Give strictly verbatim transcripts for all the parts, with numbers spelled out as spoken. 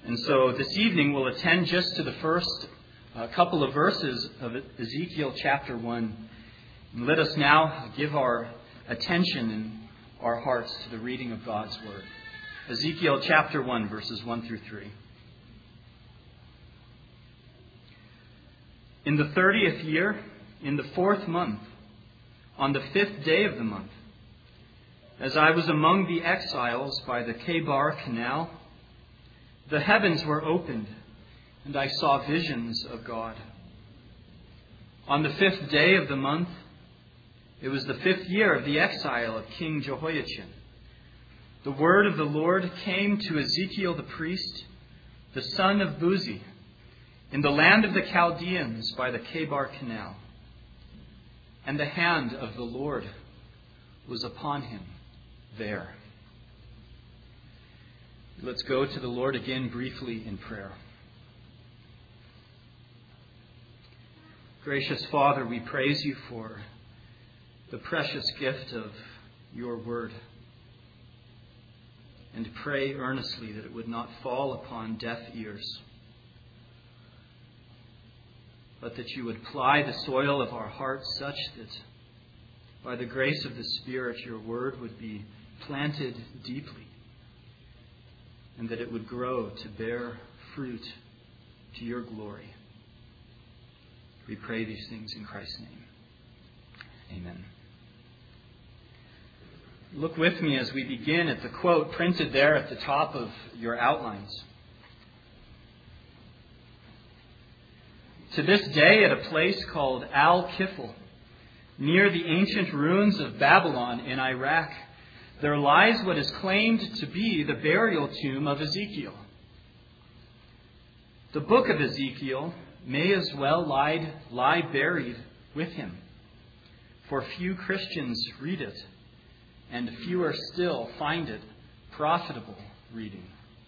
And so this evening we'll attend just to the first uh, couple of verses of Ezekiel chapter one. And let us now give our attention and our hearts to the reading of God's Word. Ezekiel chapter one, verses one through three. In the thirtieth year, in the fourth month, on the fifth day of the month, as I was among the exiles by the Kebar Canal, the heavens were opened, and I saw visions of God. On the fifth day of the month, it was the fifth year of the exile of King Jehoiachin, the word of the Lord came to Ezekiel the priest, the son of Buzi, in the land of the Chaldeans by the Kebar Canal. And the hand of the Lord was upon him there. Let's go to the Lord again briefly in prayer. Gracious Father, we praise you for the precious gift of your word, and pray earnestly that it would not fall upon deaf ears, but that you would ply the soil of our hearts such that by the grace of the Spirit your word would be planted deeply, and that it would grow to bear fruit to your glory. We pray these things in Christ's name. Amen. Look with me as we begin at the quote printed there at the top of your outlines. To this day, at a place called Al-Kifl, near the ancient ruins of Babylon in Iraq, there lies what is claimed to be the burial tomb of Ezekiel. The book of Ezekiel may as well lie, lie buried with him, for few Christians read it, and fewer still find it profitable reading.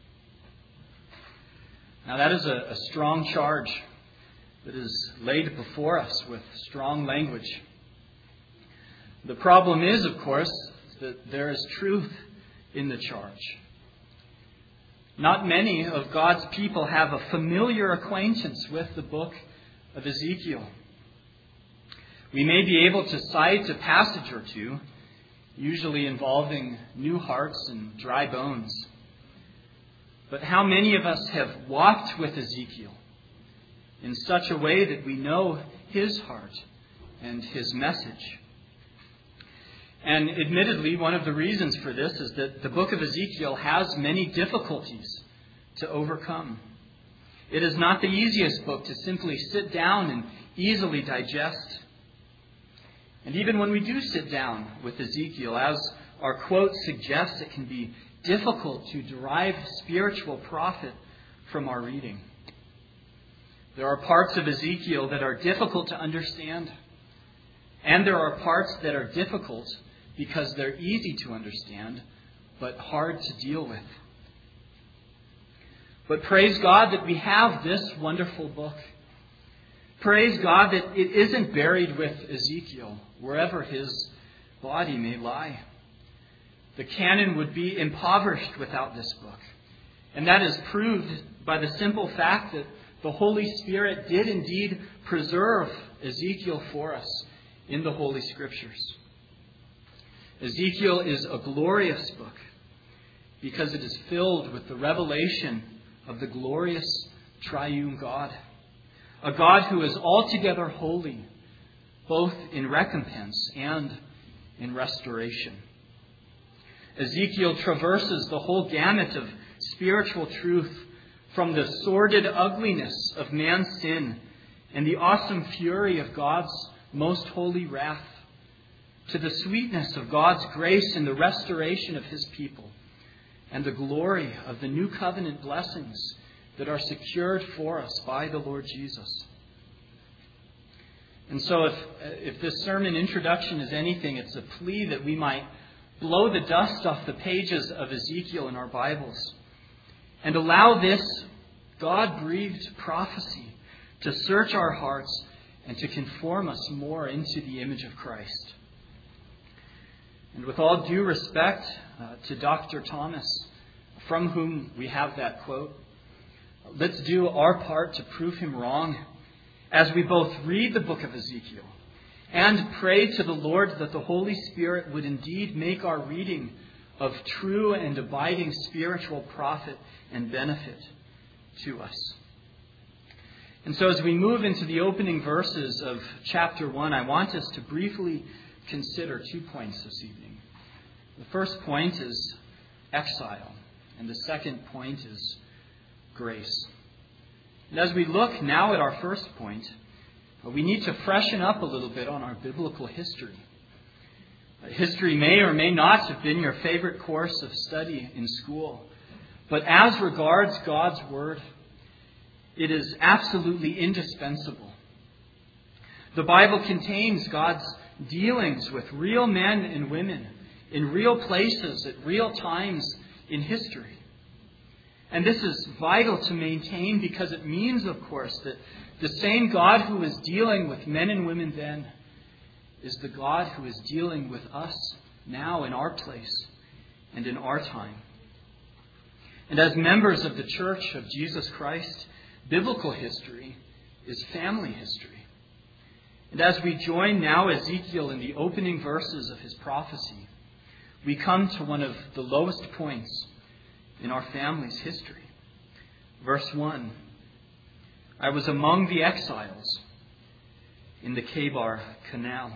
Now that is a, a strong charge that is laid before us with strong language. The problem is, of course, that there is truth in the charge. Not many of God's people have a familiar acquaintance with the book of Ezekiel. We may be able to cite a passage or two, usually involving new hearts and dry bones. But how many of us have walked with Ezekiel in such a way that we know his heart and his message? And admittedly, one of the reasons for this is that the book of Ezekiel has many difficulties to overcome. It is not the easiest book to simply sit down and easily digest. And even when we do sit down with Ezekiel, as our quote suggests, it can be difficult to derive spiritual profit from our reading. There are parts of Ezekiel that are difficult to understand, and there are parts that are difficult because they're easy to understand, but hard to deal with. But praise God that we have this wonderful book. Praise God that it isn't buried with Ezekiel, wherever his body may lie. The canon would be impoverished without this book. And that is proved by the simple fact that the Holy Spirit did indeed preserve Ezekiel for us in the Holy Scriptures. Ezekiel is a glorious book because it is filled with the revelation of the glorious triune God. A God who is altogether holy, both in recompense and in restoration. Ezekiel traverses the whole gamut of spiritual truth, from the sordid ugliness of man's sin and the awesome fury of God's most holy wrath, to the sweetness of God's grace in the restoration of his people, and the glory of the new covenant blessings that are secured for us by the Lord Jesus. And so if, if this sermon introduction is anything, it's a plea that we might blow the dust off the pages of Ezekiel in our Bibles and allow this God-breathed prophecy to search our hearts and to conform us more into the image of Christ. And with all due respect uh, to Doctor Thomas, from whom we have that quote, Let's do our part to prove him wrong as we both read the book of Ezekiel and pray to the Lord that the Holy Spirit would indeed make our reading of true and abiding spiritual profit and benefit to us. And so as we move into the opening verses of chapter one, I want us to briefly consider two points this evening. The first point is exile, and the second point is grace. And as we look now at our first point, we need to freshen up a little bit on our biblical history. History may or may not have been your favorite course of study in school, but as regards God's Word, it is absolutely indispensable. The Bible contains God's dealings with real men and women in real places at real times in history. And this is vital to maintain because it means, of course, that the same God who was dealing with men and women then is the God who is dealing with us now in our place and in our time. And as members of the Church of Jesus Christ, biblical history is family history. And as we join now Ezekiel in the opening verses of his prophecy, we come to one of the lowest points in our family's history. Verse one, I was among the exiles in the Kebar Canal.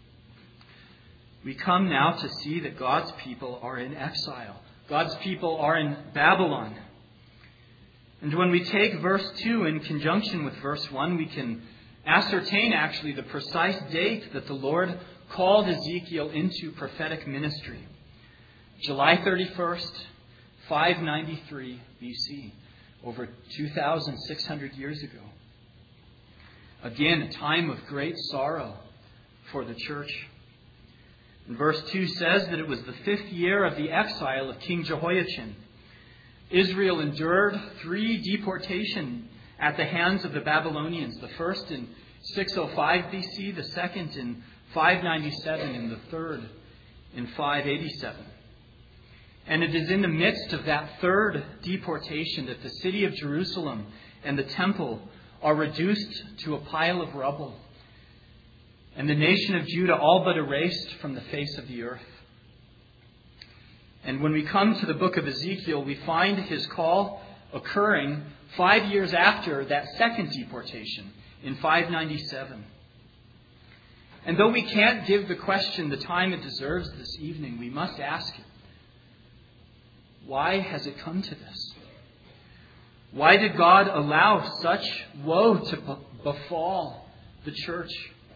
We come now to see that God's people are in exile. God's people are in Babylon. And when we take verse two in conjunction with verse one, we can ascertain actually the precise date that the Lord called Ezekiel into prophetic ministry. July thirty-first, five ninety-three B C, over two thousand six hundred years ago. Again, a time of great sorrow for the church. And verse two says that it was the fifth year of the exile of King Jehoiachin. Israel endured three deportations at the hands of the Babylonians. The first in six oh five B C, the second in five ninety-seven, and the third in five eighty-seven. And it is in the midst of that third deportation that the city of Jerusalem and the temple are reduced to a pile of rubble, and the nation of Judah all but erased from the face of the earth. And when we come to the book of Ezekiel, we find his call occurring five years after that second deportation in five ninety-seven. And though we can't give the question the time it deserves this evening, we must ask it. Why has it come to this? Why did God allow such woe to befall the church?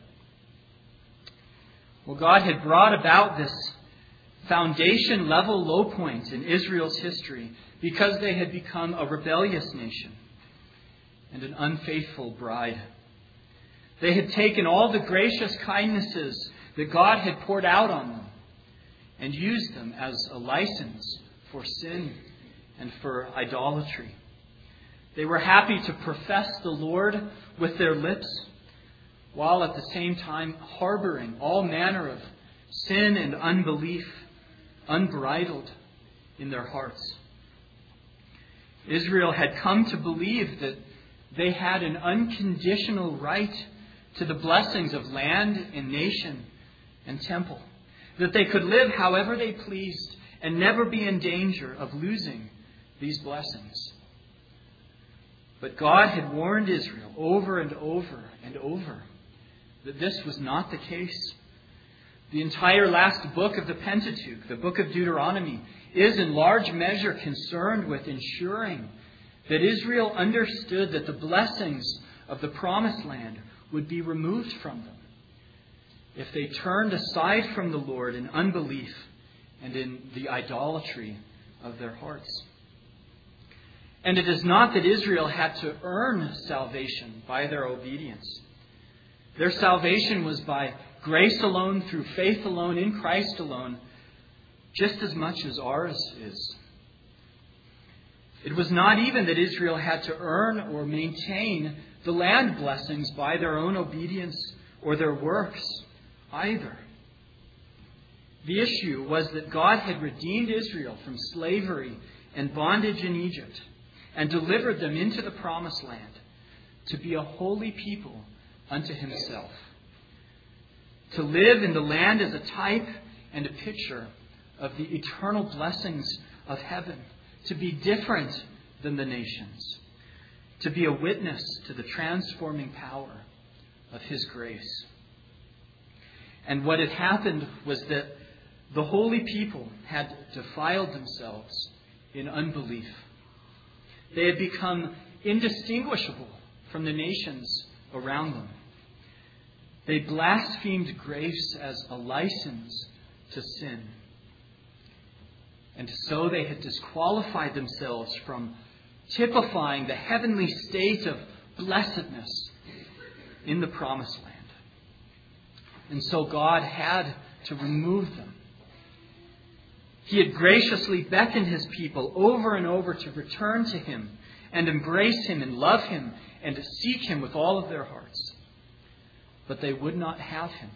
Well, God had brought about this foundation level low point in Israel's history because they had become a rebellious nation and an unfaithful bride. They had taken all the gracious kindnesses that God had poured out on them and used them as a license for sin and for idolatry. They were happy to profess the Lord with their lips, while at the same time harboring all manner of sin and unbelief unbridled in their hearts. Israel had come to believe that they had an unconditional right to the blessings of land and nation and temple, that they could live however they pleased and never be in danger of losing these blessings. But God had warned Israel over and over and over that this was not the case. The entire last book of the Pentateuch, the book of Deuteronomy, is in large measure concerned with ensuring that Israel understood that the blessings of the promised land would be removed from them if they turned aside from the Lord in unbelief and in the idolatry of their hearts. And it is not that Israel had to earn salvation by their obedience. Their salvation was by grace alone, through faith alone, in Christ alone, just as much as ours is. It was not even that Israel had to earn or maintain the land blessings by their own obedience or their works either. The issue was that God had redeemed Israel from slavery and bondage in Egypt, and delivered them into the promised land to be a holy people unto himself. To live in the land as a type and a picture of the eternal blessings of heaven. To be different than the nations. To be a witness to the transforming power of his grace. And what had happened was that the holy people had defiled themselves in unbelief. They had become indistinguishable from the nations around them. They blasphemed grace as a license to sin. And so they had disqualified themselves from typifying the heavenly state of blessedness in the promised land. And so God had to remove them. He had graciously beckoned his people over and over to return to him and embrace him and love him and to seek him with all of their hearts. But they would not have him.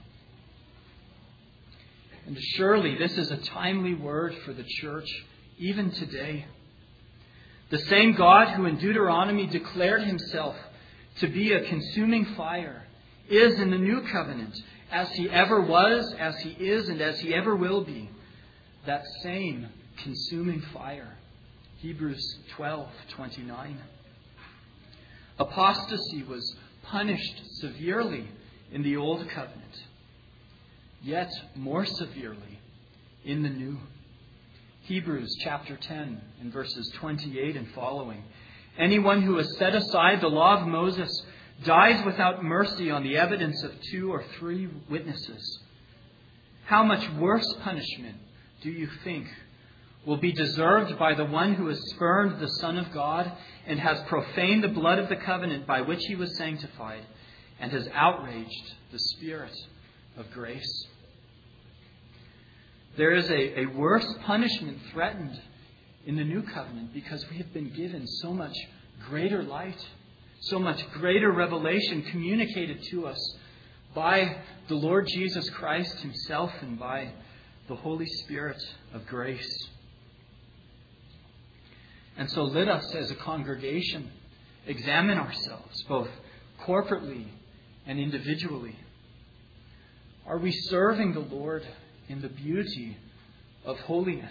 And surely this is a timely word for the church, even today. The same God who in Deuteronomy declared himself to be a consuming fire is in the new covenant, as he ever was, as he is, and as he ever will be. That same consuming fire. Hebrews twelve twenty-nine. Apostasy was punished severely in the old covenant, yet more severely in the new. Hebrews chapter ten and verses twenty-eight and following. Anyone who has set aside the law of Moses dies without mercy on the evidence of two or three witnesses. How much worse punishment do you think will be deserved by the one who has spurned the Son of God and has profaned the blood of the covenant by which he was sanctified and has outraged the Spirit of grace? There is a, a worse punishment threatened in the new covenant because we have been given so much greater light, so much greater revelation communicated to us by the Lord Jesus Christ himself and by the Holy Spirit of grace. And so let us as a congregation examine ourselves both corporately and individually. Are we serving the Lord in the beauty of holiness?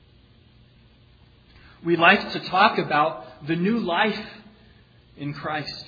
We like to talk about the new life in Christ.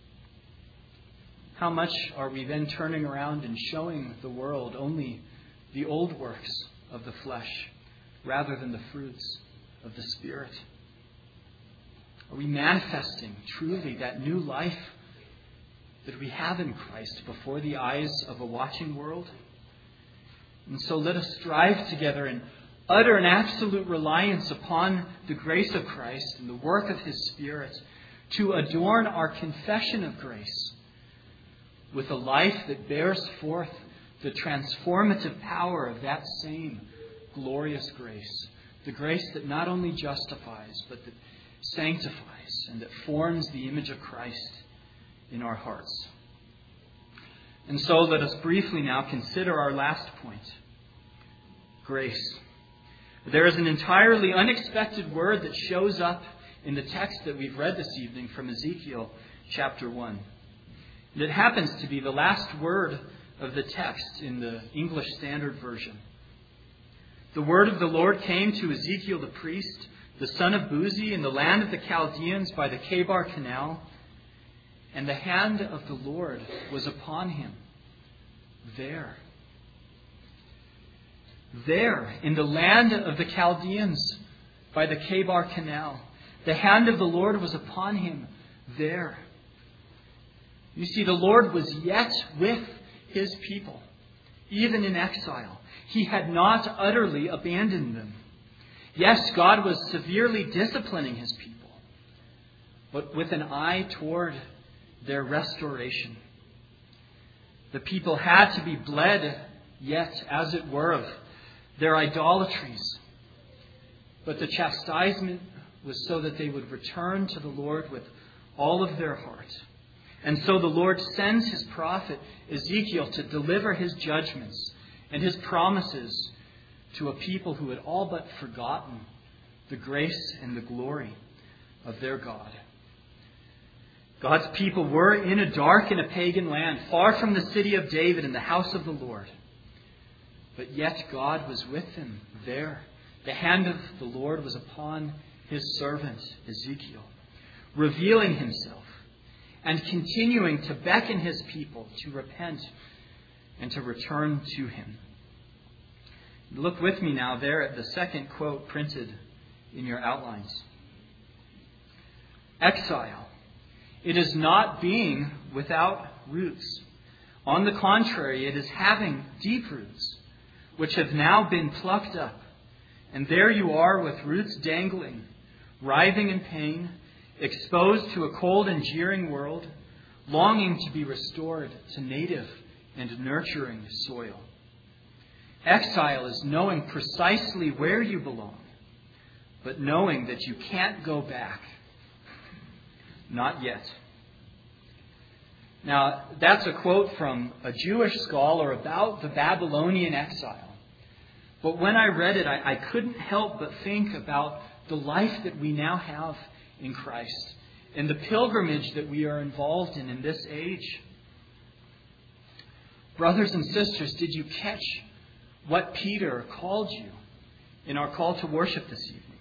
How much are we then turning around and showing the world only the old works of the flesh rather than the fruits of the Spirit? Are we manifesting truly that new life that we have in Christ before the eyes of a watching world? And so let us strive together in utter and absolute reliance upon the grace of Christ and the work of his Spirit to adorn our confession of grace with a life that bears forth the transformative power of that same glorious grace. The grace that not only justifies, but that sanctifies and that forms the image of Christ in our hearts. And so let us briefly now consider our last point. Grace. There is an entirely unexpected word that shows up in the text that we've read this evening from Ezekiel chapter one. And it happens to be the last word of the text in the English Standard Version. The word of the Lord came to Ezekiel the priest, the son of Buzi, in the land of the Chaldeans by the Kebar Canal, and the hand of the Lord was upon him there. There, in the land of the Chaldeans by the Kebar Canal, the hand of the Lord was upon him there. You see, the Lord was yet with his people, even in exile. He had not utterly abandoned them. Yes, God was severely disciplining his people, but with an eye toward their restoration. The people had to be bled, yet, as it were, of their idolatries. But the chastisement was so that they would return to the Lord with all of their heart. And so the Lord sends his prophet Ezekiel to deliver his judgments and his promises to a people who had all but forgotten the grace and the glory of their God. God's people were in a dark and a pagan land, far from the city of David and the house of the Lord. But yet God was with them there. The hand of the Lord was upon his servant Ezekiel, revealing himself and continuing to beckon his people to repent and to return to him. Look with me now there at the second quote printed in your outlines. Exile. It is not being without roots. On the contrary, it is having deep roots, which have now been plucked up. And there you are with roots dangling, writhing in pain, exposed to a cold and jeering world, longing to be restored to native and nurturing soil. Exile is knowing precisely where you belong, but knowing that you can't go back. Not yet. Now, that's a quote from a Jewish scholar about the Babylonian exile. But when I read it, I, I couldn't help but think about the life that we now have in Christ and the pilgrimage that we are involved in in this age. Brothers and sisters, did you catch what Peter called you in our call to worship this evening?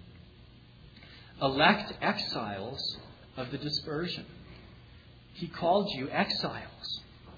Elect exiles of the dispersion. He called you exiles.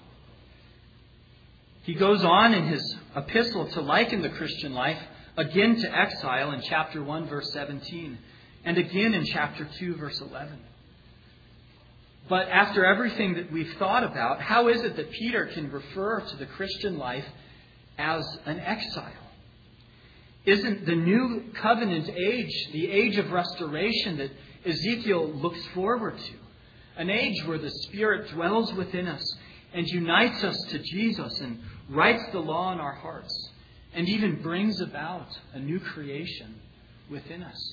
He goes on in his epistle to liken the Christian life again to exile in chapter one, verse seventeen, and again in chapter two, verse eleven. But after everything that we've thought about, how is it that Peter can refer to the Christian life as an exile? Isn't the new covenant age the age of restoration that Ezekiel looks forward to? An age where the Spirit dwells within us and unites us to Jesus and writes the law in our hearts and even brings about a new creation within us.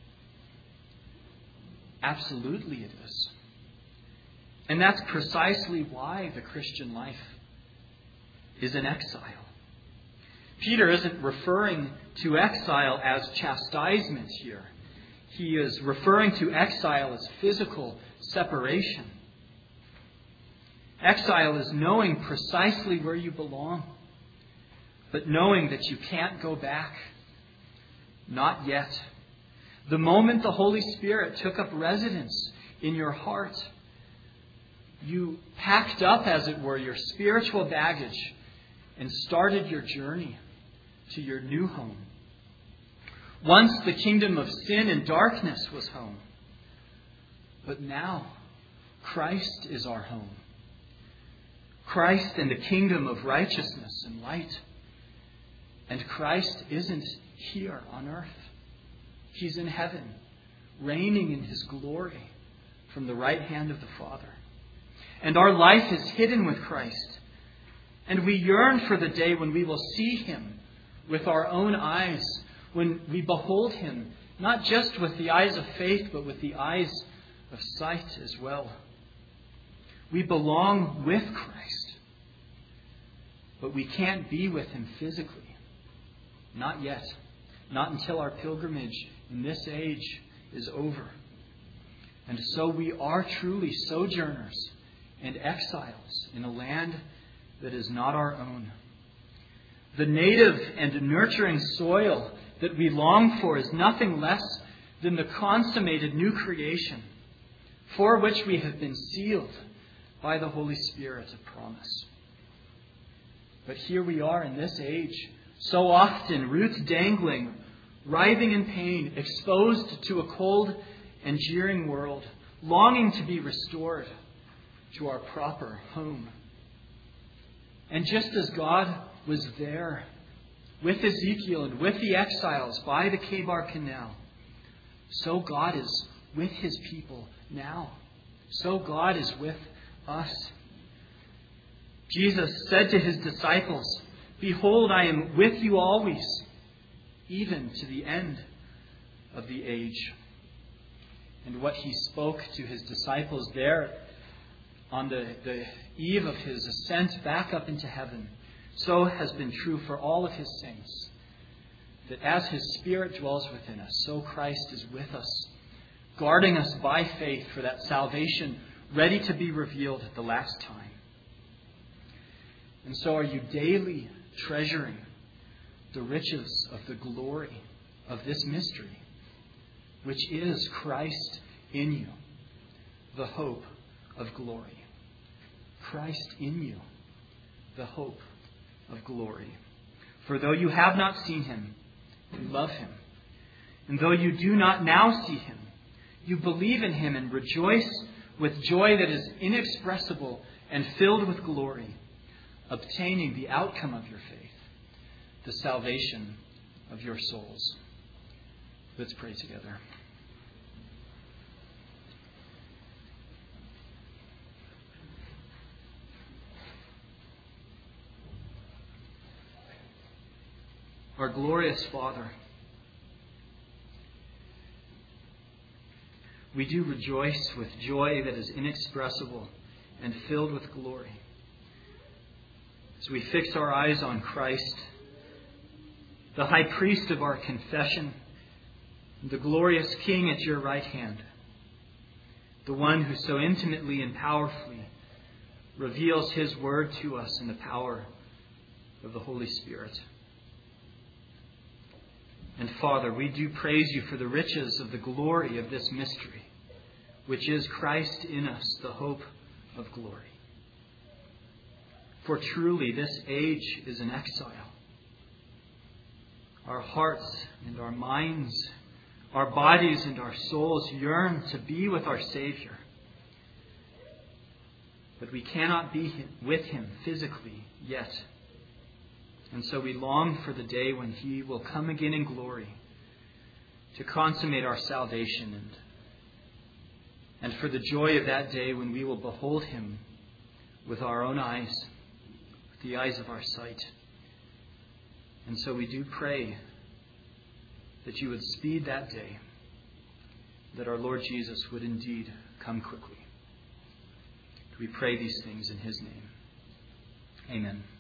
Absolutely it is. And that's precisely why the Christian life is an exile. Peter isn't referring to exile as chastisement here. He is referring to exile as physical separation. Exile is knowing precisely where you belong, but knowing that you can't go back. Not yet. The moment the Holy Spirit took up residence in your heart, you packed up, as it were, your spiritual baggage and started your journey to your new home. Once the kingdom of sin and darkness was home, but now Christ is our home. Christ and the kingdom of righteousness and light. And Christ isn't here on earth. He's in heaven, reigning in his glory from the right hand of the Father. And our life is hidden with Christ. And we yearn for the day when we will see him with our own eyes, when we behold him, not just with the eyes of faith, but with the eyes of sight as well. We belong with Christ, but we can't be with him physically. Not yet. Not until our pilgrimage in this age is over. And so we are truly sojourners and exiles in a land that is not our own. The native and nurturing soil that we long for is nothing less than the consummated new creation for which we have been sealed by the Holy Spirit of promise. But here we are in this age, so often roots dangling, writhing in pain, exposed to a cold and jeering world, longing to be restored to our proper home. And just as God was there with Ezekiel and with the exiles by the Kebar Canal, so God is with his people now. So God is with us. Jesus said to his disciples, "Behold, I am with you always, even to the end of the age." And what he spoke to his disciples there on the, the eve of his ascent back up into heaven, so has been true for all of his saints. That as his Spirit dwells within us, so Christ is with us guarding us by faith for that salvation ready to be revealed at the last time. And so are you daily treasuring the riches of the glory of this mystery, which is Christ in you, the hope of glory. Christ in you, the hope of glory. For though you have not seen him, you love him. And though you do not now see him, you believe in him and rejoice with joy that is inexpressible and filled with glory, obtaining the outcome of your faith, the salvation of your souls. Let's pray together. Our glorious Father, we do rejoice with joy that is inexpressible and filled with glory as we fix our eyes on Christ, the high priest of our confession, the glorious King at your right hand, the one who so intimately and powerfully reveals his word to us in the power of the Holy Spirit. And Father, we do praise you for the riches of the glory of this mystery, which is Christ in us, the hope of glory. For truly this age is an exile. Our hearts and our minds, our bodies and our souls yearn to be with our Savior. But we cannot be with him physically yet. And so we long for the day when he will come again in glory to consummate our salvation, and, and for the joy of that day when we will behold him with our own eyes, with the eyes of our sight. And so we do pray that you would speed that day, that our Lord Jesus would indeed come quickly. We pray these things in his name. Amen.